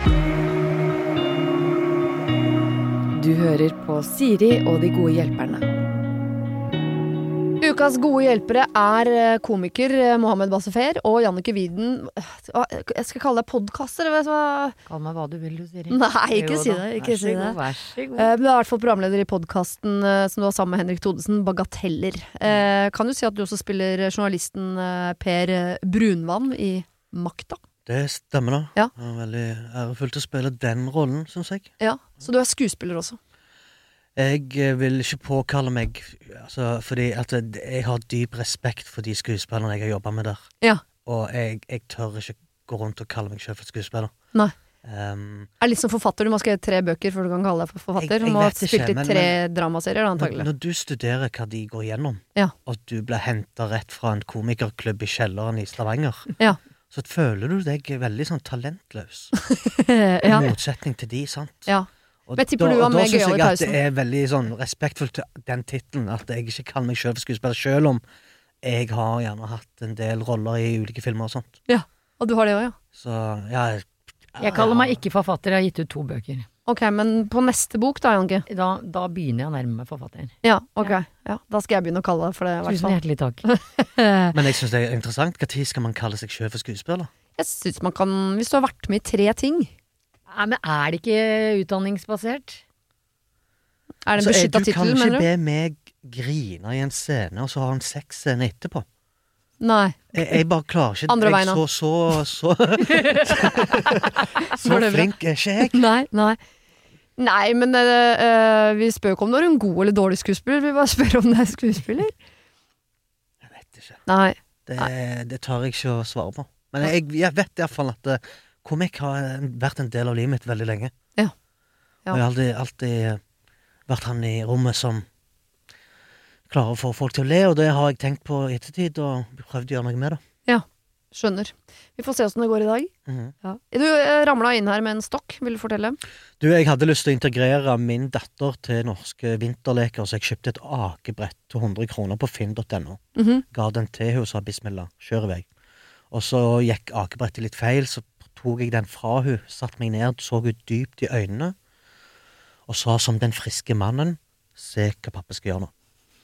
Du hører på Siri og de gode hjelperne. Ukas gode hjelpere komiker Mohammed Bassefer og Jannike Widen. Jeg skal kalle deg podcaster. Kall meg hva du vil, du, Siri. Nei, ikke si det. Ikke si det. Vær så god. Du er i hvert fall programleder i podcasten som du har sammen med Henrik Thodesen, Bagateller. Kan du si at du også spiller journalisten Per Brunvann i Makta? Det stemmer da. Ja. Det er veldig ærefullt å spille den rollen, synes jeg. Ja, så du er skuespiller også? Jeg vil ikke påkalle meg, fordi at jeg har dyp respekt for de skuespillerne jeg har jobbet med der. Ja. Og jeg tør ikke gå rundt og kalle meg selv for skuespiller. Nei. Er litt som forfatter, du må skrive 3 bøker før du kan kalle deg for forfatter. Du må ha spilt i 3 dramaserier da, antagelig. Når du studerer hva de går gjennom, ja. og du blir hentet rett fra en komikerklubb i kjelleren i Stavanger, ja. så føler du deg veldig sånn talentløs. Ja. I motsetning til de, sant? Ja. Og Men tipper du var med gøy i pausen? Da synes jeg at det er veldig sånn respektfullt til den titlen, at jeg ikke kaller meg selv for skuespiller, selv om jeg har gjerne hatt en del roller i ulike filmer og sånt. Ja, og du har det også, ja. Så, ja. Jeg kaller meg ikke forfatter, jeg har gitt ut 2 bøker. Ok, men på neste bok da, Janke? Da begynner jeg å nærme meg forfatteren. Ja, ok. Ja, da skal jeg begynne å kalle det for det. Tusen hjertelig takk. Men jeg synes det er interessant. Hva tid skal man kalle seg selv for skuespiller? Jeg synes man kan, hvis du har vært med i 3 ting. Nei, men er det ikke utdanningsbasert? Er det en beskyttet titel, mener du? Du kan ikke be meg grine i en scene, og så ha en sexscene etterpå. Nei. Jeg bare klarer ikke. Andre veien, så flink er ikke jeg. Nei, men vi spør ikke om du er en god eller dårlig skuespiller. Vi bare spør om du er skuespiller. Jeg vet ikke. Nei. Det tar jeg ikke å svare på. Men jeg vet i hvert fall at komikk har vært en del av livet mitt veldig lenge. Ja. Og jeg har alltid vært han i rommet som klarer å få folk til å le, og det har jeg tenkt på i ettertid, og prøvd å gjøre noe med det. Ja, skjønner. Vi får se hvordan det går i dag. Ja. Du ramlet inn her med en stokk, vil du fortelle? Du, jeg hadde lyst til å integrere min datter til norske vinterleker, så jeg kjøpte et akebrett til 100 kroner på finn.no. Ga den til henne og sa bismillah, kjør i vei. Og så gikk akebrettet litt feil, så tok jeg den fra henne, satt meg ned, så hun dypt i øynene, og sa som den friske mannen, se hva pappa skal gjøre nå.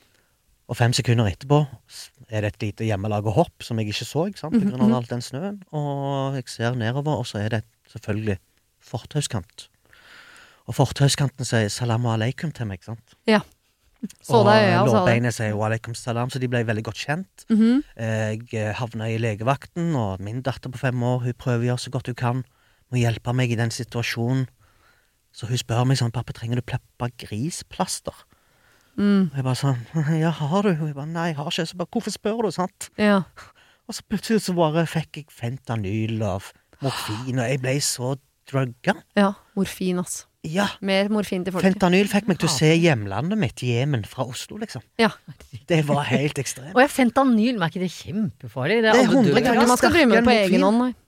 Og 5 sekunder etterpå er det et lite hjemmelaget hopp som jeg ikke så, ikke sant, på grunn av all den snøen, og jeg ser nedover, og så er det selvfølgelig fortauskant. Og fortauskanten sier salamu alaikum til meg, ikke sant? Ja. Så og deg, ja, lårbeinet sier wa alaikum salam, så de ble veldig godt kjent. Jeg havnet i legevakten, og min datter på 5 år, hun prøver å gjøre så godt hun kan, må hjelpe meg i den situasjonen. Så hun spør meg sånn, pappa, trenger du plappa grisplaster? Og jeg bare sånn, ja, har du? Og jeg bare, nei, jeg har ikke. Så bare, hvorfor spør du, sant? Ja. Og så plutselig så bare fikk jeg fentanyl og morfin, og jeg ble så drugga. Ja, morfin, altså. Ja. Mer morfin til folk. Fentanyl fikk meg til å se hjemlandet mitt, Jemen, fra Oslo, liksom. Ja. Det var helt ekstremt. Og fentanyl, men er ikke det kjempefarlig? Det er 100 Jeg tror ikke man skal drive med det på egen hånd, nei.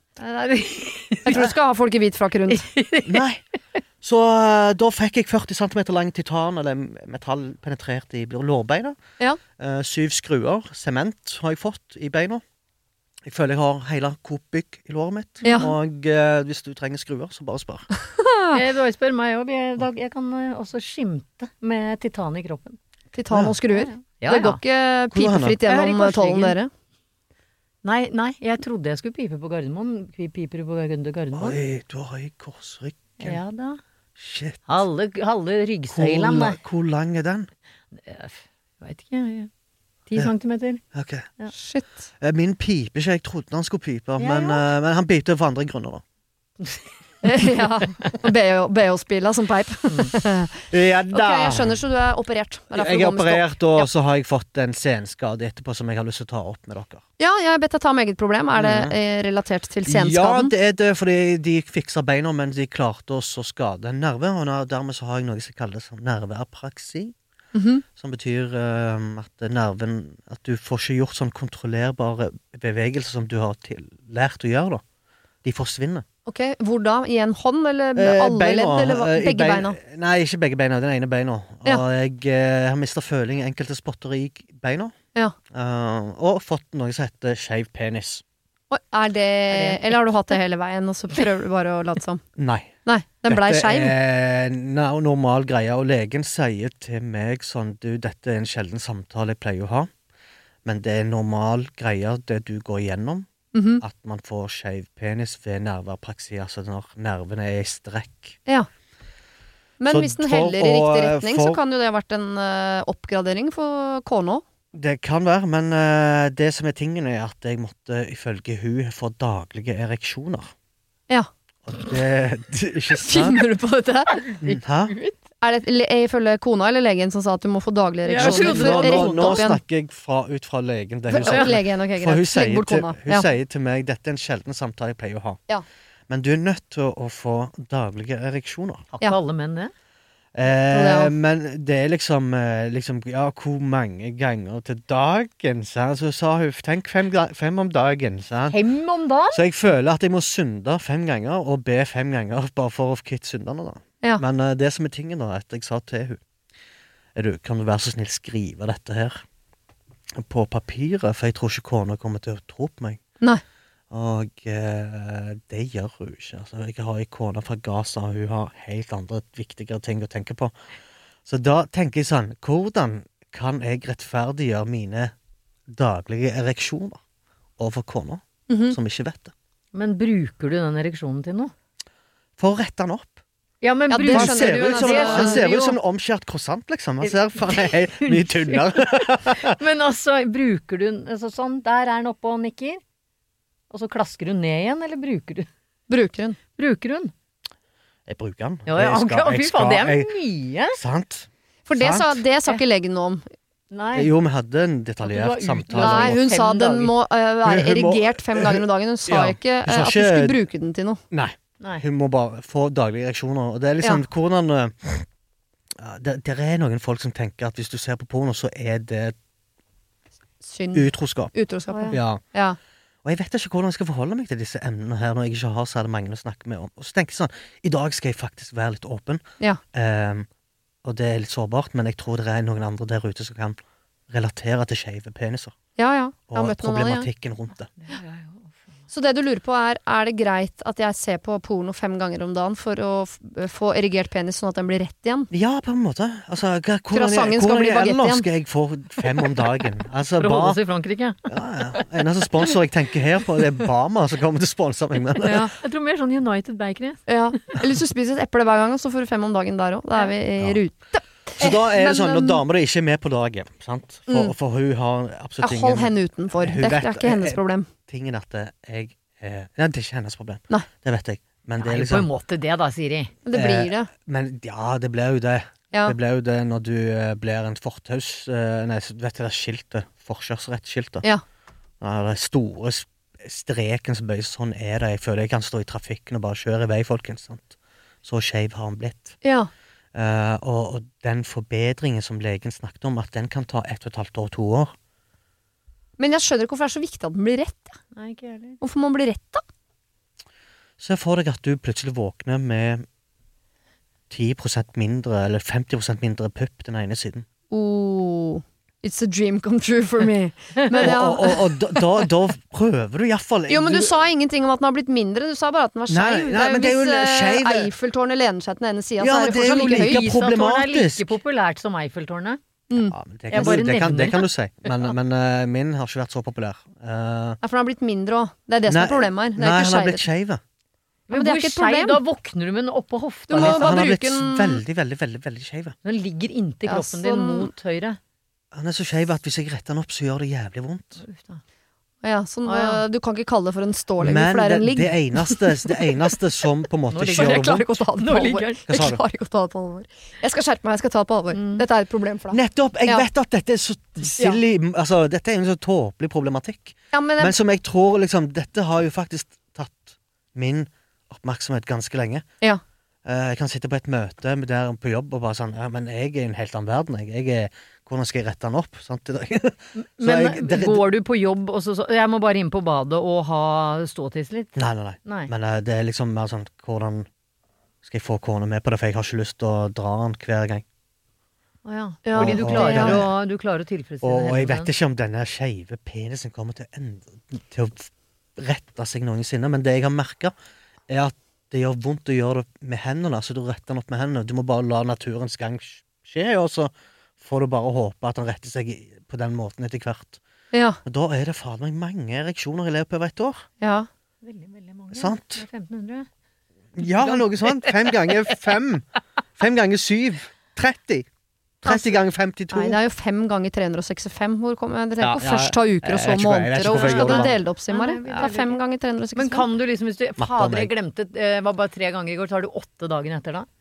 Jeg tror du skal ha folk i hvit frakk rundt. Nei. Så da fikk jeg 40 cm lang titan, eller metall penetrert i lårbeina. Ja. 7 skruer, sement har jeg fått i beina. Jeg føler jeg har hele Coop-bygg i låret mitt. Ja. Og hvis du trenger skruer, så bare spør. Bare spør meg også. Jeg kan også skimte med titan i kroppen. Titan og skruer. Ja. Det går ikke pipefritt gjennom tollen dere. Nei, jeg trodde jeg skulle pipe på Gardermoen. Piper du på Gardermoen? Oi, du har i korsryggen. Ja da. Shit. Halve ryggsøylen. Hvor lang er den? Jeg vet ikke. 10 centimeter. Ok. Ja. Shit. Min piper ikke, jeg trodde han skulle pipe, Ja, men han pipte for andre grunner da. Ja. BH-spila som peip. Ja Ok, da. jeg skjønner, så du er operert. Jeg er operert, og så har jeg fått en senskade etterpå som jeg har lyst til å ta opp med dere. Ja, jeg vet jeg tar med eget problem. Er det relatert til Ja, senskaden? det er det, fordi de fikser beina, men de klarte også å skade en nerve, og dermed så har jeg noe som kalles nerveapraksi, som betyr at nerven, at du får ikke gjort sånn kontrollerbare bevegelser som du har lært å gjøre da. De forsvinner. Ok, hvor da? I en hånd, eller alle ledd, eller begge beina? Nei, ikke begge beina, den ene beina. Ja. Og jeg har mistet føling i enkelte spotter i beina. Ja. Og fått noe som heter skjev penis. Oi, eller har du hatt det hele veien, og så prøver du bare å late som? Nei. Nei, den blei Dette skeiv. er normal greie, og legen sier til meg sånn, du, dette er en sjelden samtale jeg pleier å ha, men det er normal greie det du går igjennom, at man får skeiv penis ved nerveapraksi, altså når nervene er i strekk. Ja. Men Så hvis den for heller i å- riktig retning, så for- kan jo det ha vært en oppgradering for kona. Det kan være, men det som er tingen er at jeg måtte ifølge hun få daglige ereksjoner. Ja. Og det ikke sant? Finner du på dette? Hæ? Er det ifølge kona eller legen som sa at du må få daglige Ja, ereksjoner? jeg trodde for å det var rette Nå opp igjen? snakker jeg ut fra legen. Det hun For, sier. legen, ok, For hun, greit. Legg bort sier til, kona. hun Ja. sier til meg dette er en sjelden samtale jeg pleier å ha. Ja. Men du er nødt til å få daglige ereksjoner. Har Ja. ikke alle menn det? Ja. Men det er liksom ja, hvor mange ganger til dagen? Så sa hun tenk 5 om dagen. Sant? 5 om dagen? Så jeg føler at jeg må synde 5 ganger og be 5 ganger bare for å kvitte syndene. Da. Ja. Men det som er tingen, da, etter jeg sa til hun kan du være så snill skrive dette her på papiret, for jeg tror ikke kona kommer til å tro på meg. Nei. Og det gjør hun ikke. Altså, jeg har en kone fra Gaza, og hun har helt andre viktigere ting å tenke på. Så da tenker jeg sånn, hvordan kan jeg rettferdiggjøre mine daglige ereksjoner overfor kona, som ikke vet det? Men bruker du den ereksjonen til noe? For å rette den opp. Ja, men Ja, det bruker Han skjønner ser du jo, ut som, altså. han ser jo. ut som en omskjært croissant, liksom. Han ser faen helt mye tynnere. Men altså, bruker du altså, sånn, der er den oppe og nikker, og så klasker hun ned igjen, eller bruker du? Bruker hun. Bruker hun? Jeg bruker den. Ja, ja, Jeg skal- fy jeg faen, det er skal- mye. Sant? For det Sant. sa ikke legen noe om. Nei. Jo, vi hadde en At du detaljert var ute- samtale. Nei, hun 5 sa den dager. må være Hun må- erigert 5 ganger om dagen. Hun sa Ja, ikke hun sa at du ikke- skulle bruke den til noe. Nei. Nei. Hun må bare få daglige ereksjoner. Og det er liksom hvordan det er noen folk som tenker at hvis du ser på porno, så er det Synd. utroskap. Utroskap. Å, Ja. Ja. Og jeg vet ikke hvordan jeg skal forholde meg til disse emnene her når jeg ikke har så mange å snakke med om. Og så tenker jeg sånn, i dag skal jeg faktisk være litt åpen. Ja. Og det er litt sårbart, men jeg tror det er noen andre der ute som kan relatere til skeive peniser. Ja, ja. Jeg har Og møtt noen av de, ja. problematikken rundt det. Så det du lurer på er det greit at jeg ser på porno 5 ganger om dagen for å få erigert penis sånn at den blir rett igjen? Ja, på en måte. Altså, Croissanten skal bli baguette ellers igjen. skal jeg få 5 om dagen? Altså, For å holde bare oss i Frankrike. Ja. Eneste sponsor jeg tenker her på, det er Bama som kommer til å sponse meg. Men Ja. Jeg tror mer sånn United Bakery. Ja. Eller hvis du spiser et eple hver gang, så får du 5 om dagen der òg. Da er vi i Ja. rute. Så da er det Men, sånn, når damer ikke er med på laget, sant? For hun har absolutt Ja, hold henne utenfor. Hun Det vet- er ikke hennes problem. tingen at jeg Nei, det er ikke hennes problem. Nei. Det vet jeg. Men det Nei, er på en liksom måte det da, Siri. Men det blir det. Men ja, det blir jo det. Ja. Det blir jo det når du blir en fortaus Nei, så vet du det skiltet? Forkjørsrettskiltet. Ja. Ja, det store streken som bøyes, sånn er det. Jeg føler jeg kan stå i trafikken og bare kjøre i vei, folkens. Sant? Så skeiv har han blitt. Ja. Og den forbedringen som legen snakket om, at den kan ta 1,5 år, 2 år. Men jeg skjønner ikke hvorfor det er så viktig at den blir rett. Ja. Nei, ikke heller. Hvorfor må den bli rett, da? Se for deg at du plutselig våkner med 10% mindre, eller 50% mindre pupp den ene siden. Oh, it's a dream come true for me. Men ja. Og da prøver du iallfall Jo, men du sa ingenting om at den har blitt mindre. Du sa bare at den var Nei, skeiv. nei, men det er jo Hvis skeiv- Eiffeltårnet lener seg til den ene sida, Ja, så er det det er fortsatt jo like like høyt. Pisa-tårnet er problematisk. like populært som Eiffeltårnet. Ja, men det, Jeg bare nevner det kan du si. Men min har ikke vært så populær. Ja, for den har blitt mindre òg. Det er det som Nei, er problemet her. Det Nei, er han ikke har blitt skeiv. skeiv. men det er hvor ikke et skeiv, problem. da våkner du med den oppå hofta. Du må Liksom. bare Han har blitt bruke den- veldig, veldig, veldig, veldig skeiv. Den ligger inntil Ja, kroppen din sånn- mot høyre. Han er så skeiv at hvis jeg retter han opp, så gjør det jævlig vondt. Uff da. Ja, sånn, ja. Du kan ikke kalle det for en stå lenger, Men for det er en det, ligg. det eneste som på en måte Nå ikke ligger gjør Jeg det klarer vondt ikke å ta det Nå på alvor. ligger den. Hva sa Jeg du? klarer ikke å ta det på alvor. Jeg skal skjerpe meg, jeg skal ta det på alvor. Dette er et problem for deg. Nettopp! Jeg Ja. vet at dette er så silly Altså, dette er en så tåpelig problematikk. Ja, men, Men som jeg tror liksom Dette har jo faktisk tatt min oppmerksomhet ganske lenge. Ja. Jeg kan sitte på et møte med der på jobb og bare sånn Ja, men jeg er i en helt annen verden. Hvordan skal jeg rette den opp? Sant? I dag? Så Men det- går du på jobb og så jeg må bare inn på badet og ha ståtiss litt? Nei. Nei. Men det er liksom mer sånn Hvordan skal jeg få kona med på det? For jeg har ikke lyst til å dra den hver gang. Å ja. Ja, Fordi du og- klarer å tilfredsstille Og jeg hele vet den. ikke om denne skeive penisen kommer til å rettet seg noensinne, men det jeg har merket er at det gjør vondt å gjøre det med hendene, så du retter den opp med hendene. Du må bare la naturens gang skje, og så får du bare håpe at den retter seg på den måten etter hvert. Ja. Og da er det faen meg mange ereksjoner i løpet av et år. Ja. Veldig, veldig mange. Sant? Det er 1500. Ja, noe sånt. 5 ganger 5. 5 ganger 7. 30. 30 ganger 52. Nei, det er jo 5 ganger 365. Hvor kommer det? Det Ja, trenger ikke å først ta uker og så jeg vet ikke måneder. hvorfor Hvorfor jeg skal gjør du det. dele det opp, Simare? Nei, Det er 5 ganger 365. Men kan du liksom, hvis du Matte fader, meg. jeg glemte, var bare 3 ganger i går, så har du 8 dager etter da?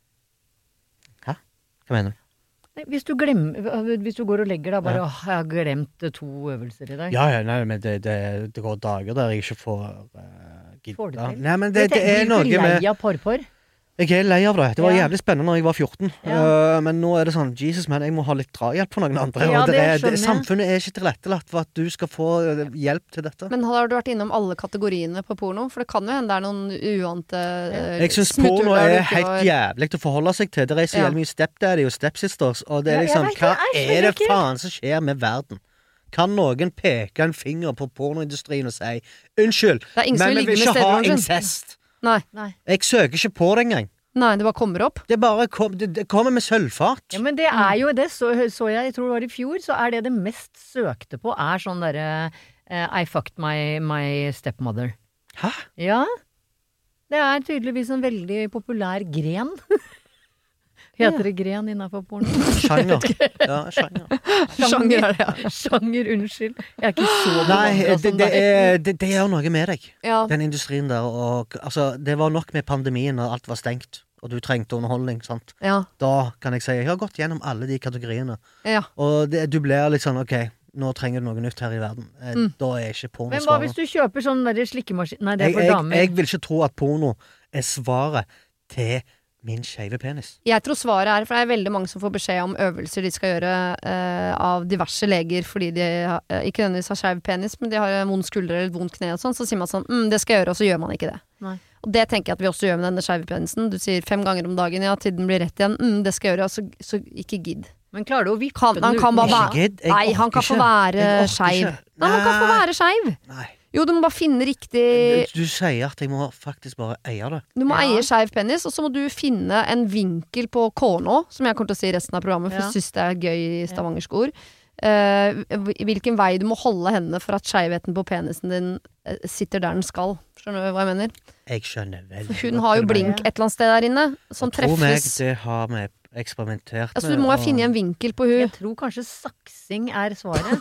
Hva mener du? Nei, hvis du går og legger da, bare, åh, jeg har glemt 2 øvelser i dag. Ja, nei, men det går dager der jeg ikke får Får du gidda. til? Nei, men det er noe Blir du med lei av porpor? Jeg er lei av det. Det var Ja. jævlig spennende når jeg var 14. Ja. Men nå er det sånn, Jesus man, jeg må ha litt drahjelp på noen andre. Ja, og det skjønner jeg. samfunnet er ikke tilrettelagt for at du skal få hjelp til dette. Men har du vært innom alle kategoriene på porno? For det kan jo hende det er noen uante Jeg syns smutthull porno der du er ikke helt var- jævlig å forholde seg til. Det er så Ja. jævlig mye stepdaddy og stepsisters, og det Ja, er jeg liksom vet Hva det, jeg er det skjønner ikke. faen som skjer med verden? Kan noen peke en finger på pornoindustrien og si unnskyld, Det er ingen som men vil vi vil ligge med ikke ha stedbroren sin. incest? Nei. Nei. Jeg søker ikke på det engang. Nei, det bare kommer opp. Det bare det kommer med sølvfat. Ja, men det er jo det, så jeg tror det var i fjor, så er det mest søkte på, er sånn derre I fucked my stepmother. Hæ? Ja. Det er tydeligvis en veldig populær gren. Heter det gren innenfor porno? Sjanger. Ja, sjanger. Sjanger er det, ja. Sjanger, unnskyld. Jeg er ikke så Nei, bevandret som deg. det gjør noe med deg, Ja. den industrien der. Og, altså, det var nok med pandemien når alt var stengt, og du trengte underholdning. Sant? Ja. Da kan jeg si jeg har gått gjennom alle de kategoriene. Ja. Og du blir litt sånn OK, nå trenger du noe nytt her i verden. Da er ikke porno Men hva hvis svaret. du kjøper sånn derre slikkemaskin? Nei, det er for Jeg damer. vil ikke tro at porno er svaret til min skeive penis. Jeg tror svaret er, for det er veldig mange som får beskjed om øvelser de skal gjøre av diverse leger fordi de ikke nødvendigvis har skeiv penis, men de har en vond skulder eller et vondt kne og sånn, så sier man sånn det skal jeg gjøre, og så gjør man ikke det. Nei. Og det tenker jeg at vi også gjør med denne skeive penisen. Du sier 5 ganger om dagen, ja, til den blir rett igjen. Det skal jeg gjøre, så ikke gidd. Men klarer du å vippe Han den kan bare uten? være Nei, han kan få være skeiv. Nei, han kan få være skeiv. Nei. Jo, du må bare finne riktig Du sier at jeg må faktisk bare eie det. Du må Ja. eie skeiv penis, og så må du finne en vinkel på K-nå, som jeg kommer til å si resten av programmet, for Ja. jeg syns det er gøy i stavangersk ord. Hvilken vei du må holde hendene for at skeivheten på penisen din sitter der den skal. Skjønner du hva jeg mener? Jeg skjønner vel. Hun har jo blink et eller annet sted der inne, som Tro meg, treffes. det har vi eksperimentert Altså, du må jo og- finne en vinkel på hun. Jeg tror kanskje saksing er svaret.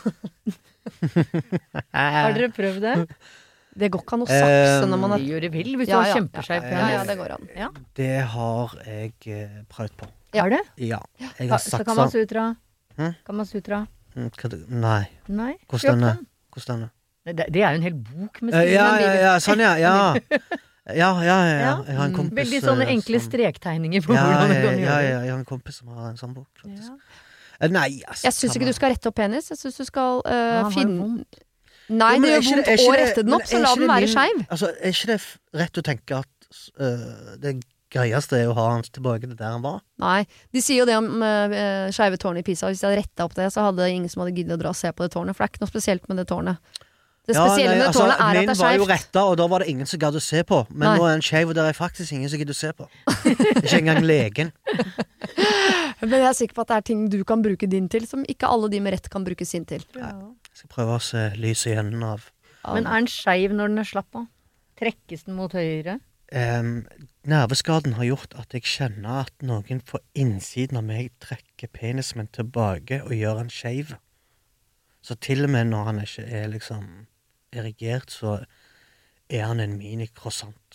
Har dere prøvd det? Det går ikke an å sakse når man Det er gjør det vel, hvis du Ja, har ja. kjempeskeiv Ja, Ja, ja, penis. det går an. Det har jeg prøvd på. Har du? Ja. Jeg har Så sagt Kamasutra? Hm? Kamasutra? Nei. Nei? Hvordan Kjøp den er? den. Hvordan den er? Det er jo en hel bok med Ja, sånn ja. Ja. Ja. Jeg har en kompis Veldig sånne enkle som- strektegninger på Ja, hvordan du kan ja, gjøre det. jeg har en kompis som har en sånn bok, faktisk. Ja. Nei, altså. Jeg syns ikke du skal rette opp penis. Jeg syns du skal Han har finne vondt. Nei, Jo, men det er gjør ikke vondt er ikke å det- rette den men opp, så er la ikke den det være min- skeiv. Altså, er ikke det rett å tenke at det greieste er å ha han tilbake til der han var? Nei, de sier jo det om skeive tårn i Pisa. Hvis de hadde retta opp det, så hadde ingen som hadde giddet å dra og se på det tårnet. For det er ikke noe spesielt med det tårnet. Det spesielle med det tårnet er at min det er var jo skeivt. retta, og da var det ingen som gadd å se på. Men Nei. nå er den skeiv, og der er faktisk ingen som gidder å se på. Ikke engang legen. Men jeg er sikker på at det er ting du kan bruke din til, som ikke alle de med rett kan bruke sin til. Jeg skal prøve å se lyset i enden av Men er den skeiv når den er slapp av? Trekkes den mot høyre? Nerveskaden har gjort at jeg kjenner at noen på innsiden av meg trekker penisen min tilbake og gjør han skeiv. Så til og med når han ikke er liksom erigert, så er han en mini-croissant.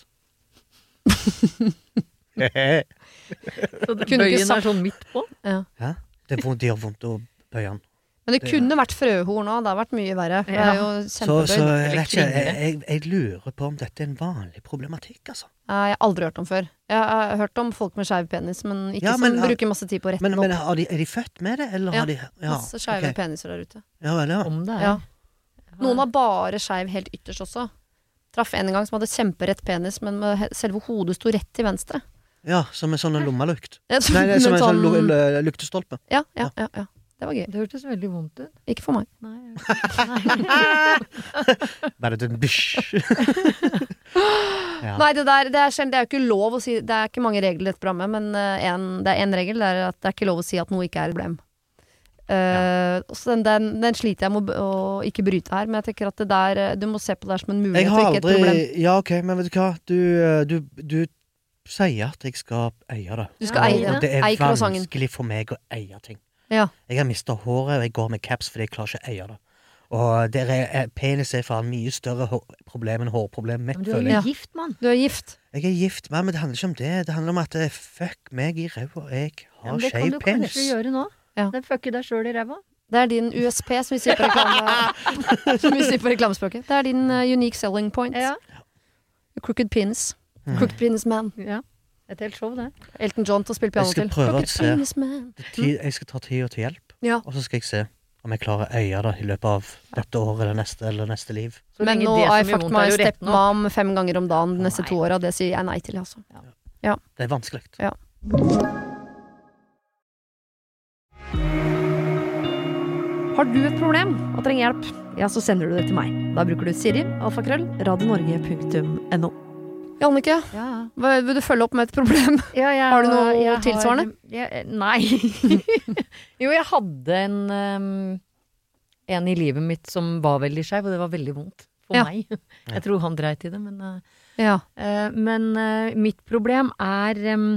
Så Kunne ikke bøyen sagt- er sånn midt på? Ja. Ja, det gjør vondt å bøye han. Men det kunne vært frøhorn òg, det har vært mye verre. For det er jo Så kjempebøyd. jeg vet ikke, kringere. jeg lurer på om dette er en vanlig problematikk, altså. Jeg har aldri hørt om før. Jeg har hørt om folk med skeiv penis, men ikke Ja, som men- bruker masse tid på å rette Men, den men opp. er de født med det, eller Ja, har de Masse skeive ok. peniser der ute. Ja vel, ja. Om det er. Ja. Noen har bare skeiv helt ytterst også. Traff en gang som hadde kjemperett penis, men med selve hodet sto rett til venstre. Ja, som en sånn lommelukt. Ja, Nei, det er som en sånn sånn- luktestolpe. Ja. Det var gøy. Det hørtes veldig vondt ut. Ikke for meg. Nei. Bare det bysj. Nei, det er sjelden, det er jo ikke lov å si. Det er ikke mange regler i dette programmet, men det er en regel, det er at det er ikke lov å si at noe ikke er et problem. Så den sliter jeg med å ikke bryte her, men jeg tenker at det der, du må se på det som en mulighet og ikke et problem. Ja, ok, men vet du hva? Du sier at jeg skal eie det. Du skal eie det. Og det er Eie croissanten. vanskelig for meg å eie ting. Ja. Jeg har mistet håret, og jeg går med caps fordi jeg klarer ikke å eie det. Og penis er for mye større problem enn hårproblemet mitt, Men du føler er jeg. jo gift, mann. Du er gift. Jeg er gift, men det handler ikke om det. Det handler om at fuck meg i ræva. Jeg har Det kan skjev du penis. kanskje gjøre nå. Ja. Det fucker deg selv i ræva. Det er din USP, som vi sier på som vi sier på reklamespråket. Det er din unique selling point. Ja. Crooked penis. Crooked penis man. Ja. Et helt show, det. Elton John til å spille Jeg piano skal til. prøve å Crooked se. penis man. Jeg skal ta tida til hjelp, Ja. og så skal jeg se om jeg klarer å eie det i løpet av dette året eller neste liv. Så Men lenge nå det som har gjør jeg fucked vondt, my er jo rett nå. stepmom 5 ganger om dagen de neste Nei. 2 åra. Det sier jeg nei til, altså. Det er vanskelig. Ja. Har du et problem og trenger hjelp, ja, så sender du det til meg. Da bruker du Siri, alfakrøll, radionorge.no. Jannicke, Ja. vil du følge opp med et problem? Ja, Har du noe tilsvarende? Nei. Jo, jeg hadde en i livet mitt som var veldig skjev, og det var veldig vondt for Ja. meg. Jeg tror han dreit i det, Ja. men mitt problem er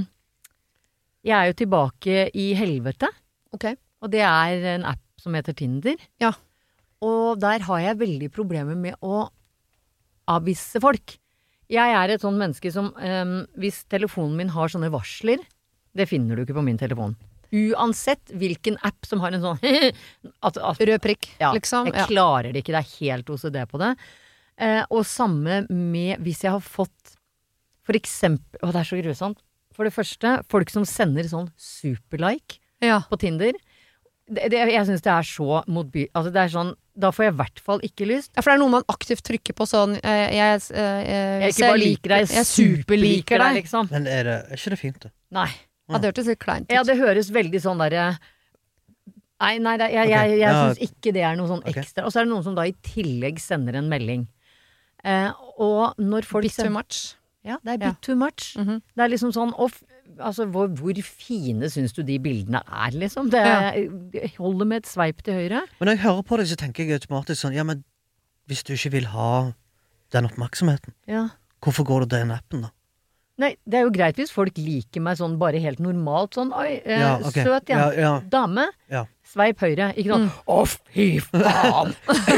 jeg er jo tilbake i helvete, Ok. og det er en app som heter Tinder. Ja. Og der har jeg veldig problemer med å avvise folk. Jeg er et sånt menneske som, hvis telefonen min har sånne varsler, det finner du ikke på min telefon. Uansett hvilken app som har en sånn Rød prikk, ja, liksom. jeg klarer det ikke, det er helt OCD på det. Og samme med hvis jeg har fått for eksempel, det er så grusomt. For det første, folk som sender sånn superlike Ja. på Tinder. Jeg synes det er så motby... Altså det er sånn, da får jeg i hvert fall ikke lyst. Ja, for det er noe man aktivt trykker på sånn jeg ikke bare liker deg, jeg superliker deg. liksom. Men er ikke det fint, det? Nei. Ja, det hørtes litt kleint ut. Ja, det høres veldig sånn derre Nei, jeg Ja. syns ikke det er noe sånn Ok. ekstra. Og så er det noen som da i tillegg sender en melding. Og når folk Bit too much. Ja, det er bit Ja. too much. Mhm. Det er liksom sånn altså, hvor fine syns du de bildene er, liksom? Det holder med et sveip til høyre. Men når jeg hører på det, så tenker jeg automatisk sånn, ja, men hvis du ikke vil ha den oppmerksomheten, Ja. hvorfor går du den appen da? Nei, det er jo greit hvis folk liker meg sånn bare helt normalt. Sånn, oi, Ja, ok. søt jente. Ja. Dame. Ja. Sveip høyre. Ikke noe fy faen!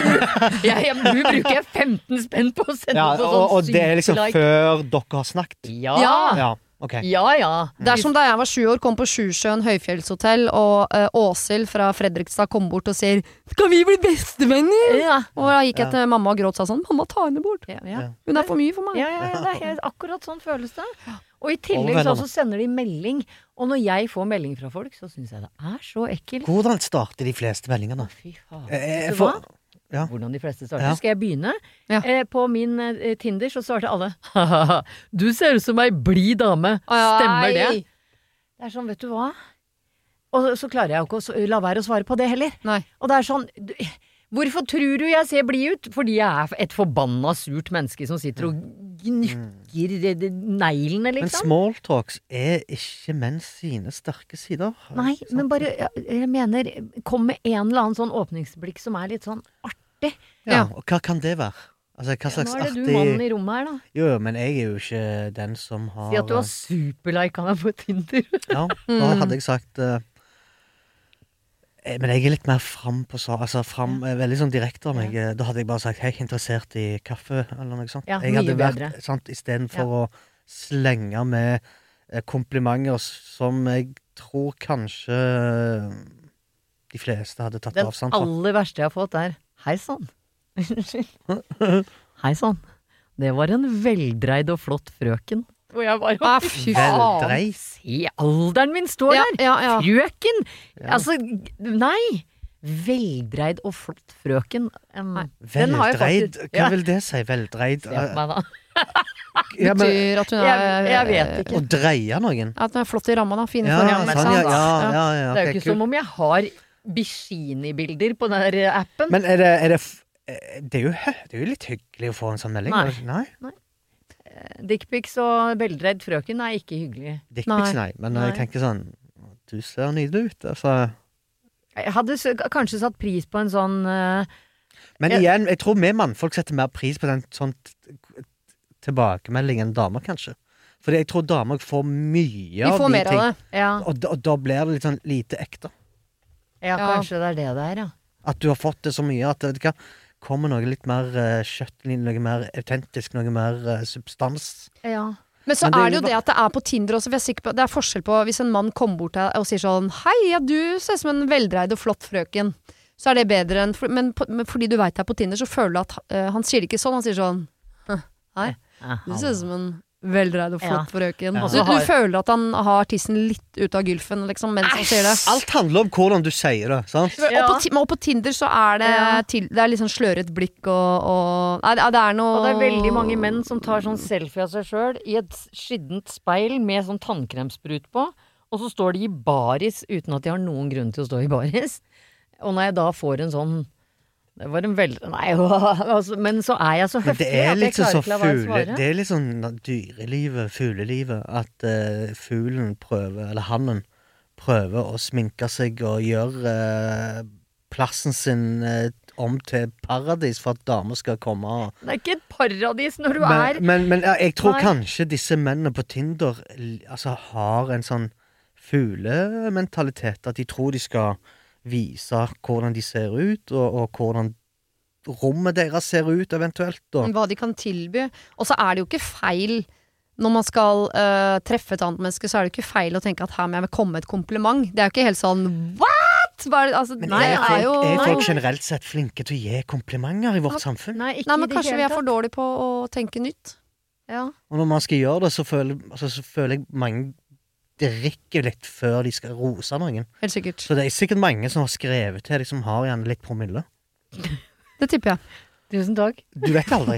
Du bruker jeg 15 spenn på å sende Ja, på sånn og det er liksom superlike. før dere har snakket. Ja. Ja. Ja, ok. Ja. Det er som da jeg var 7 år, kom på Sjusjøen høyfjellshotell, og Åshild fra Fredrikstad kom bort og sier 'Skal vi bli bestevenner?' Ja. Og da gikk jeg til mamma og gråt og sa sånn 'Mamma, ta henne bort. Ja. Hun er for mye for meg'. Ja, det er helt akkurat sånn føles det. Og i tillegg Og så venner. også sender de melding. Og når jeg får melding fra folk, så syns jeg det er så ekkelt. Hvordan starter de fleste meldingene? Fy faen. Eh, Vet du for- hva? Ja. Hvordan de fleste starter. Ja. Skal jeg begynne? Ja. På min Tinder så starter alle «Haha, du ser ut som ei blid dame. Stemmer det? Det er sånn, vet du hva? Og så klarer jeg jo ikke å la være å svare på det heller. Nei. Og det er sånn hvorfor tror du jeg ser blid ut? Fordi jeg er et forbanna surt menneske som sitter og gnukker neglene, Men liksom. smalltalks er ikke menn sine sterke sider. Nei, Sant? men bare, jeg mener, kom med en eller annen sånn åpningsblikk som er litt sånn artig. Ja, og hva kan det være? Altså, hva slags Nå er det du artig mannen i rommet her, da. Jo, men jeg er jo ikke den som har Si at du har superlika meg på Tinder. Ja, da hadde jeg sagt men jeg er litt mer fram på veldig sånn direkte av meg. Da hadde jeg bare sagt 'hei, interessert i kaffe', eller noe sånt. Ja, jeg mye hadde bedre. Sant, istedenfor å slenge med komplimenter som jeg tror kanskje de fleste hadde tatt Den avstand fra. aller verste jeg har fått er hei sann. Unnskyld. Hei sann. Det var en veldreid og flott frøken. Og jeg bare Fy faen. Veldreid. Se, alderen min står Ja, der! ja. Frøken! Ja. Altså, nei! Veldreid og flott frøken. Den har jeg Veldreid? faktisk- Hva vil det si? Veldreid? Se på meg da. Ja, men, Betyr at hun er Jeg vet ikke. å dreie noen? At hun er flott i ramma, da. Fine Ja, former. men sånn, sant, ja, da. ja, ja, Det er jo ok, ikke kult. som om jeg har bikini-bilder på den der appen. Men det er jo litt hyggelig å få en sånn melding. Nei. Dickpics og veldreid frøken er ikke hyggelig. Dickpics, nei. Men jeg tenker sånn, du ser nydelig ut, altså. Jeg hadde kanskje satt pris på en sånn Men igjen, jeg tror vi mannfolk setter mer pris på den sånn tilbakemelding enn damer, kanskje. Fordi jeg tror damer får mye av de ting. De får mer av det, ja. Og da blir det litt sånn lite ekte. Ja, kanskje det er det der, ja. At du har fått det så mye at det kommer noe litt mer kjøtt, noe mer autentisk, noe mer substans. Ja. Men så er det jo det at det er på Tinder også, for jeg er sikker på, det er forskjell på hvis en mann kommer bort til deg og sier sånn hei, ja, du ser ut som en veldreid og flott frøken. Så er det bedre enn, men fordi du vet det er på Tinder, så føler du at han sier det ikke sånn, han sier sånn hei, du ser ut som en veldreid og flott frøken. Ja. Du føler at han har tissen litt ut av gylfen, liksom, mens han sier det. Alt handler om hvordan du sier det, sant? Ja. Og på Tinder så er det det er litt sånn sløret blikk og nei, det er noe. Og det er veldig mange menn som tar sånn selfie av seg selv i et skittent speil med sånn tannkremsprut på, og så står de i baris uten at de har noen grunn til å stå i baris. Og når jeg da får en sånn det var en veldig nei, altså, men så er jeg så høflig at jeg klarer ikke å la være å svare. Det er litt sånn dyrelivet, fuglelivet, at fuglen prøver, eller hannen prøver å sminke seg og gjøre plassen sin om til paradis for at damer skal komme. Det er ikke et paradis når du er Men jeg tror kanskje disse mennene på Tinder altså, har en sånn fuglementalitet, at de tror de skal vise hvordan de ser ut, og hvordan rommet deres ser ut eventuelt. Hva de kan tilby. Og så er det jo ikke feil når man skal treffe et annet menneske, så er det ikke feil å tenke at her må jeg komme med et kompliment. Det er jo ikke helt sånn what?! Altså, men er folk generelt sett flinke til å gi komplimenter i vårt samfunn? Nei, men kanskje vi er for dårlige på å tenke nytt. Ja. Og når man skal gjøre det, så føler jeg mange drikker litt før de skal rose noen. Helt sikkert. Så det er sikkert mange som har skrevet til deg som har gjerne litt promille. Det tipper jeg. Tusen takk. Du vet aldri.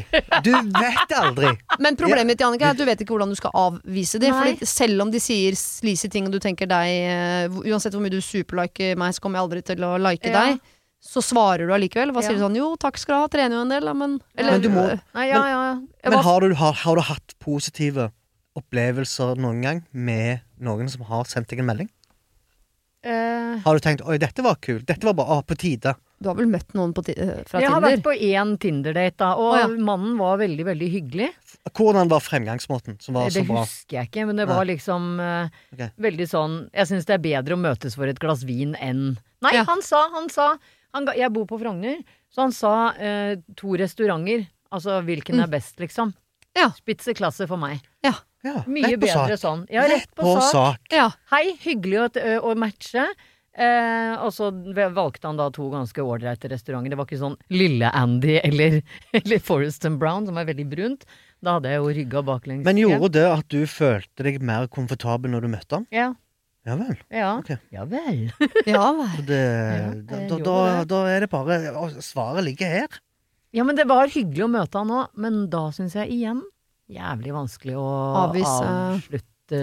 Men problemet mitt, Jannika, er at du vet ikke hvordan du skal avvise dem. Fordi selv om de sier sleazy ting, og du tenker deg uansett hvor mye du superliker meg, så kommer jeg aldri til å like deg. Så svarer du allikevel. Hva sier du sånn? Jo, takk skal du ha, trener jo en del, men du må. Men har du hatt positive opplevelser noen gang med noen som har sendt deg en melding? Har du tenkt, oi, dette var kult, dette var bare på tide? Du har vel møtt noen fra Tinder? Jeg har vært på en Tinder-date da, og mannen var veldig, veldig hyggelig. Hvordan var fremgangsmåten som var så bra? Det husker jeg ikke, men det var liksom veldig sånn, jeg synes det er bedre å møtes for et glass vin enn nei, han sa jeg bor på Frogner, så han sa 2 restauranter, altså hvilken er best liksom. Spitzeklasse for meg. Mye bedre sånn. Rett på sak. Hei, hyggelig å matche. Og så valgte han da 2 ganske ålreite restauranter. Det var ikke sånn Lille Andy eller Forrest and Brown, som er veldig brunt. Da hadde jeg jo rygget baklengs. Men gjorde det at du følte deg mer komfortabel når du møtte ham? Ja. Ja vel? Ja. Okay. Ja vel. Da er det bare svaret ligger her. Ja, men det var hyggelig å møte han også, men da synes jeg igjen jævlig vanskelig å avvise.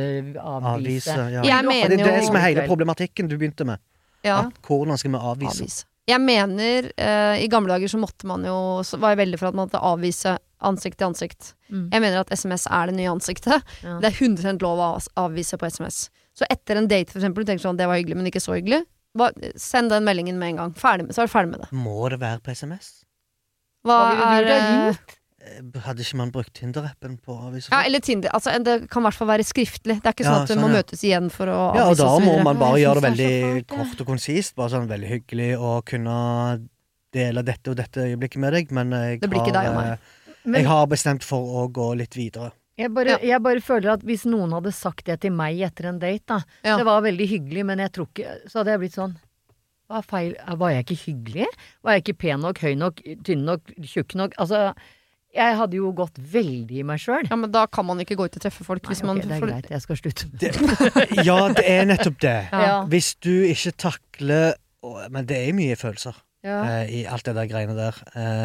Jeg mener det er det som er hele problematikken du begynte med. Hvordan skal vi avvise? Jeg mener, i gamle dager så måtte man jo, så var jeg veldig for at man måtte avvise ansikt til ansikt. Jeg mener at SMS er det nye ansiktet. Det er 100% lov å avvise på SMS. Så etter en date for eksempel, du tenker sånn, det var hyggelig, men ikke så hyggelig. Send den meldingen med en gang. Så er du ferdig med det. Må det være på SMS? Hva er hadde ikke man brukt Tinder-appen på å avvise? Ja, eller Tinder. Altså, det kan i hvert fall være skriftlig. Det er ikke sånn at du må møtes igjen for å avvise. Ja, og da må man bare gjøre det veldig kort og konsist. Bare sånn veldig hyggelig å kunne dele dette og dette øyeblikket med deg, men jeg har bestemt for å gå litt videre. Jeg bare føler at hvis noen hadde sagt det til meg etter en date da, det var veldig hyggelig, men jeg tror ikke, så hadde jeg blitt sånn var jeg ikke hyggelig? Var jeg ikke pen nok, høy nok, tynn nok, tjukk nok? Altså, jeg hadde jo gått veldig i meg selv. Ja, men da kan man ikke gå ut og treffe folk. Nei, det er greit, jeg skal slutte. Ja, det er nettopp det. Hvis du ikke takler, men det er mye følelser i alt det der greiene der.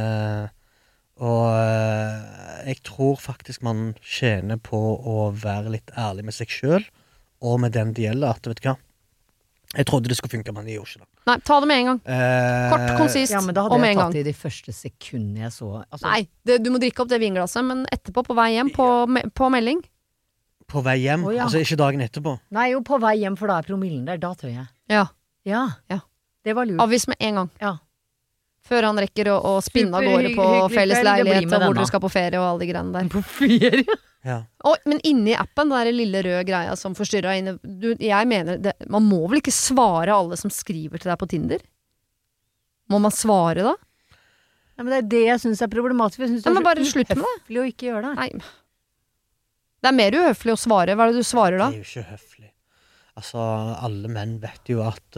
Og jeg tror faktisk man tjener på å være litt ærlig med seg selv, og med den det gjelder, at vet du hva? Jeg trodde det skulle funke, men det gjorde ikke det. Nei, ta det med en gang. Kort, konsist, Ja, men da og hadde med jeg en tatt gang. det i de første sekundene jeg så. Altså, Nei, du må drikke opp det vinglasset, men etterpå på vei hjem, på melding. På vei hjem, Å, ja. altså ikke dagen etterpå. Nei, jo, på vei hjem, for da promillen der. Da tør jeg. Ja. Ja. Ja. Det var lurt. Avvis med en gang. Ja. Før han rekker å spinne av gårde på Superhyggelig felles kveld, det blir leilighet, med og hvor denne. dere skal på ferie og alle de greiene der. På ferie. Ja. Men inni appen, den der lille røde greia som forstyrrer inne, jeg mener, man må vel ikke svare alle som skriver til deg på Tinder? Må man svare da? Ja, men det er det jeg synes er problematisk. Jeg synes Ja, men det bare slutt med det. uhøflig å ikke gjøre det. Nei. Det er mer uhøflig å svare. Hva er det du svarer da? Det er jo ikke høflig. Altså, alle menn vet jo at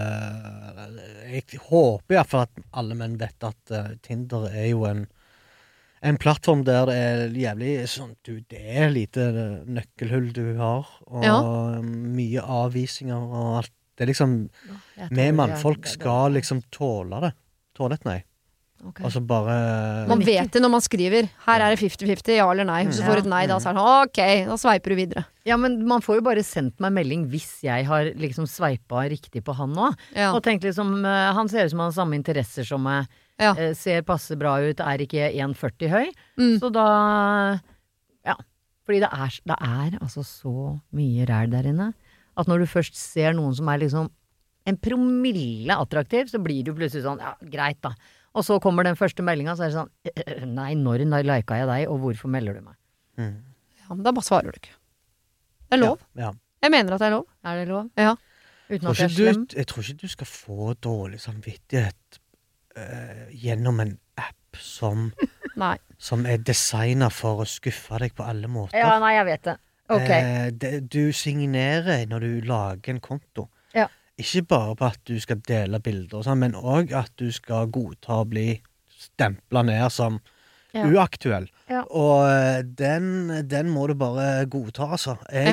jeg håper i hvert fall at alle menn vet at Tinder er jo en plattform der det er jævlig sånn, det er lite nøkkelhull du har, og Ja. mye avvisninger og alt. Det er liksom, Jeg vi tror mannfolk jeg- skal liksom tåle det. Tåle et nei. Ok. Og så bare Man vet det når man skriver. Her er det 50-50, ja eller nei. Så får du et nei, da så er det sånn, ok, da sveiper du videre. Ja, men man får jo bare sendt meg melding hvis jeg har liksom sveipa riktig på han nå. Ja. Og tenkt liksom, han ser ut som han har samme interesser som meg, Ja. ser passe bra ut, er ikke 1,40 høy. Mm. Så da, ja. Fordi det er altså så mye ræl der inne, at når du først ser noen som er liksom en promille attraktiv, så blir du plutselig sånn, ja, greit da. Og så kommer den første meldinga, så er det sånn, nei, når lika jeg deg, og hvorfor melder du meg? Ja, men da bare svarer du ikke. Det er lov. Ja. Jeg mener at det er lov. Er det lov? Ja. Uten Tror at jeg er ikke slem? jeg tror ikke du skal få dårlig samvittighet gjennom en app som Nei. er designet for å skuffe deg på alle måter. Ja, nei, jeg vet det. Ok. Du signerer når du lager en konto. Ja. Ikke bare på at du skal dele bilder, og sånn, men òg at du skal godta å bli stempla ned som Ja. uaktuell. Ja. Og den må du bare godta, altså.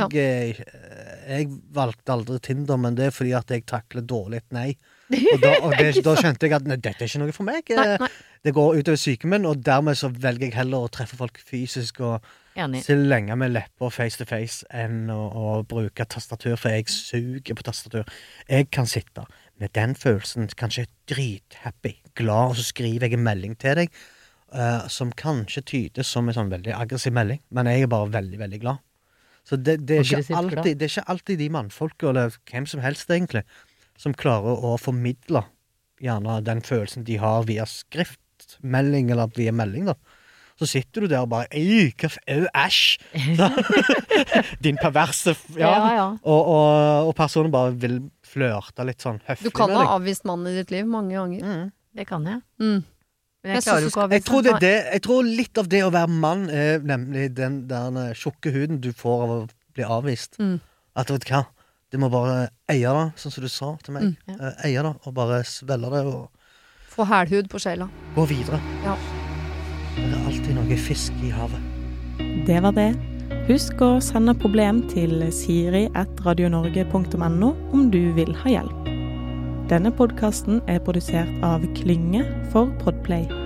Jeg valgte aldri Tinder, men det er fordi at jeg takler dårlig et nei. Og da skjønte jeg at nei, dette er ikke noe for meg. Nei. Det går utover syke min, og dermed så velger jeg heller å treffe folk fysisk og Enig. se lenger med lepper face to face enn å bruke tastatur, for jeg suger på tastatur. Jeg kan sitte med den følelsen, kanskje drithappy, glad, og så skriver jeg en melding til deg som kanskje tydes som en sånn veldig aggressiv melding, men jeg er bare veldig, veldig glad. Så det er ikke alltid de mannfolk, eller hvem som helst egentlig, som klarer å formidle gjerne den følelsen de har via skriftmelding eller via melding da. Så sitter du der og bare æsj! Din perverse Ja. Og personen bare vil flørte litt sånn høflig Du kan med ha deg. avvist mannen i ditt liv mange ganger. Det kan jeg. Mm. Men Jeg jeg klarer synes jo ikke å Jeg avvise. tror, det er det, jeg tror litt av det å være mann er nemlig den der tjukke huden du får av å bli avvist. Mm. At vet du hva, du må bare eie det, sånn som du sa til meg. Eie det, og bare svelge det, og Få hælhud på sjela. gå videre. Ja. Det er alltid noe fisk i havet. Det var det. Husk å sende problem til siri@radionorge.no om du vil ha hjelp. Denne podcasten er produsert av Klynge for Podplay.